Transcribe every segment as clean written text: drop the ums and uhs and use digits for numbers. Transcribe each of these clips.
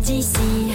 d'ici.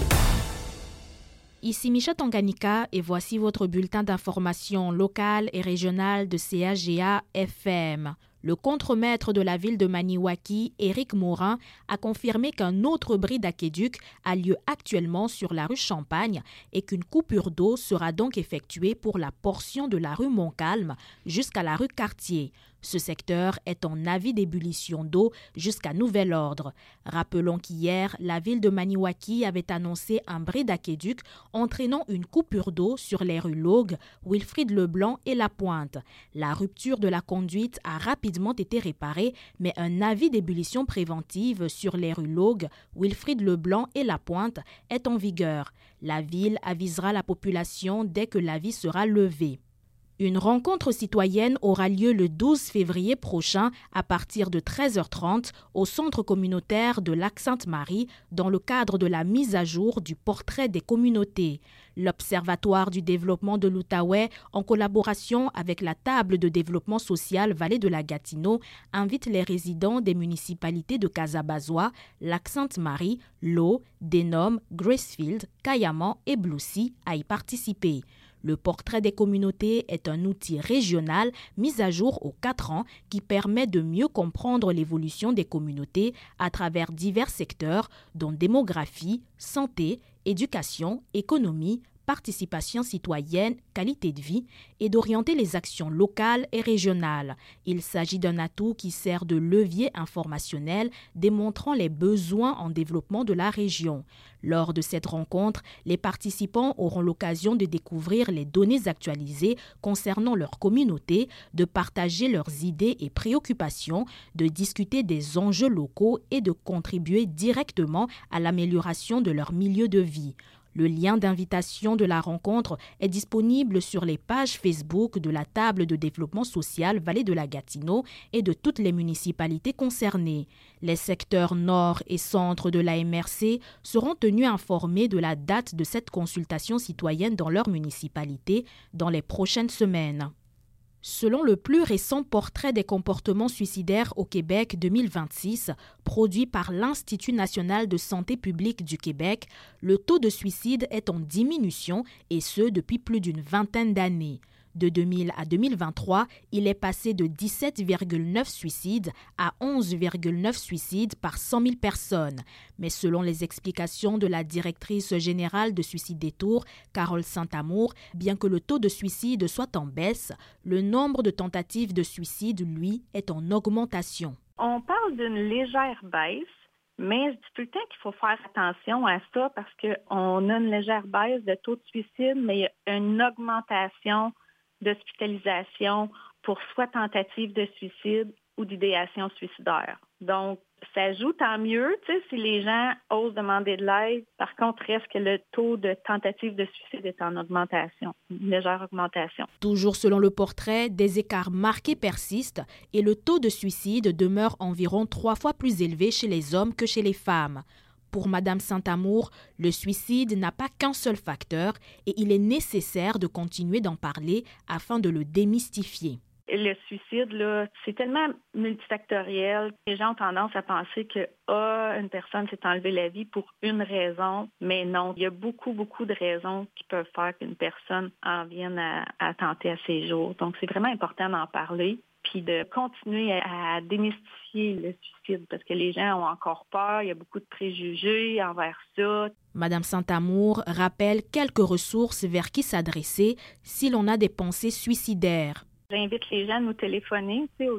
Ici Micha Tanganyika et voici votre bulletin d'information locale et régionale de CAGA FM. Le contremaître de la ville de Maniwaki, Éric Morin, a confirmé qu'un autre bris d'aqueduc a lieu actuellement sur la rue Champagne et qu'une coupure d'eau sera donc effectuée pour la portion de la rue Montcalm jusqu'à la rue Cartier. Ce secteur est en avis d'ébullition d'eau jusqu'à nouvel ordre. Rappelons qu'hier, la ville de Maniwaki avait annoncé un bris d'aqueduc entraînant une coupure d'eau sur les rues Logue, Wilfrid Leblanc et La Pointe. La rupture de la conduite a rapidement été réparée, mais un avis d'ébullition préventive sur les rues Logue, Wilfrid Leblanc et La Pointe est en vigueur. La ville avisera la population dès que l'avis sera levé. Une rencontre citoyenne aura lieu le 12 février prochain à partir de 13h30 au centre communautaire de Lac-Sainte-Marie dans le cadre de la mise à jour du portrait des communautés. L'Observatoire du développement de l'Outaouais, en collaboration avec la table de développement social Vallée de la Gatineau, invite les résidents des municipalités de Casabazois, Lac-Sainte-Marie, Low, Denham, Gracefield, Cayamant et Bloussy à y participer. Le portrait des communautés est un outil régional mis à jour aux 4 ans qui permet de mieux comprendre l'évolution des communautés à travers divers secteurs dont démographie, santé, éducation, économie, participation citoyenne, qualité de vie et d'orienter les actions locales et régionales. Il s'agit d'un atout qui sert de levier informationnel démontrant les besoins en développement de la région. Lors de cette rencontre, les participants auront l'occasion de découvrir les données actualisées concernant leur communauté, de partager leurs idées et préoccupations, de discuter des enjeux locaux et de contribuer directement à l'amélioration de leur milieu de vie. Le lien d'invitation de la rencontre est disponible sur les pages Facebook de la table de développement social Vallée de la Gatineau et de toutes les municipalités concernées. Les secteurs nord et centre de la MRC seront tenus informés de la date de cette consultation citoyenne dans leur municipalité dans les prochaines semaines. Selon le plus récent portrait des comportements suicidaires au Québec 2026, produit par l'Institut national de santé publique du Québec, le taux de suicide est en diminution et ce depuis plus d'une vingtaine d'années. De 2000 à 2023, il est passé de 17,9 suicides à 11,9 suicides par 100 000 personnes. Mais selon les explications de la directrice générale de Suicide des Tours, Carole Saint-Amour, bien que le taux de suicide soit en baisse, le nombre de tentatives de suicide, lui, est en augmentation. On parle d'une légère baisse. Mais je dis tout le temps qu'il faut faire attention à ça parce qu'on a une légère baisse de taux de suicide, mais il y a une augmentation d'hospitalisation pour soit tentative de suicide ou d'idéation suicidaire. Donc, ça joue tant mieux, si les gens osent demander de l'aide. Par contre, reste que le taux de tentative de suicide est en augmentation, une légère augmentation. Toujours selon le portrait, des écarts marqués persistent et le taux de suicide demeure environ 3 fois plus élevé chez les hommes que chez les femmes. Pour Mme Saint-Amour, le suicide n'a pas qu'un seul facteur et il est nécessaire de continuer d'en parler afin de le démystifier. Le suicide, là, c'est tellement multifactoriel. Les gens ont tendance à penser que une personne s'est enlevée la vie pour une raison, mais non. Il y a beaucoup de raisons qui peuvent faire qu'une personne en vienne à tenter à ses jours. Donc, c'est vraiment important d'en parler puis de continuer à démystifier le suicide parce que les gens ont encore peur, il y a beaucoup de préjugés envers ça. Madame Saint-Amour rappelle quelques ressources vers qui s'adresser si l'on a des pensées suicidaires. J'invite les gens à nous téléphoner au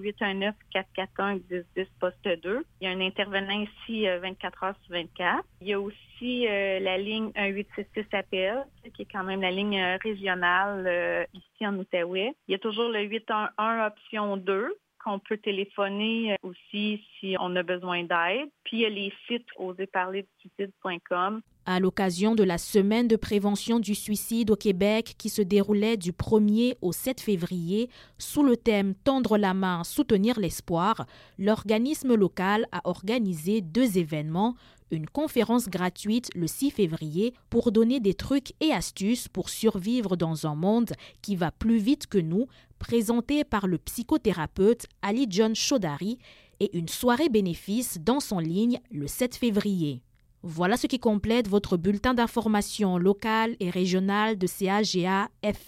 819-441-1010 poste 2. Il y a un intervenant ici 24 heures sur 24. Il y a aussi la ligne 1866-appel, qui est quand même la ligne régionale ici en Outaouais. Il y a toujours le 811 option 2 qu'on peut téléphoner aussi si on a besoin d'aide. Puis il y a les sites oserparlerdusuicide.com. À l'occasion de la semaine de prévention du suicide au Québec qui se déroulait du 1er au 7 février, sous le thème « Tendre la main, soutenir l'espoir », l'organisme local a organisé 2 événements, une conférence gratuite le 6 février pour donner des trucs et astuces pour survivre dans un monde qui va plus vite que nous, présentée par le psychothérapeute Ali John Chaudhary, et une soirée bénéfice dans son ligne le 7 février. Voilà ce qui complète votre bulletin d'information locale et régionale de CAGA FM.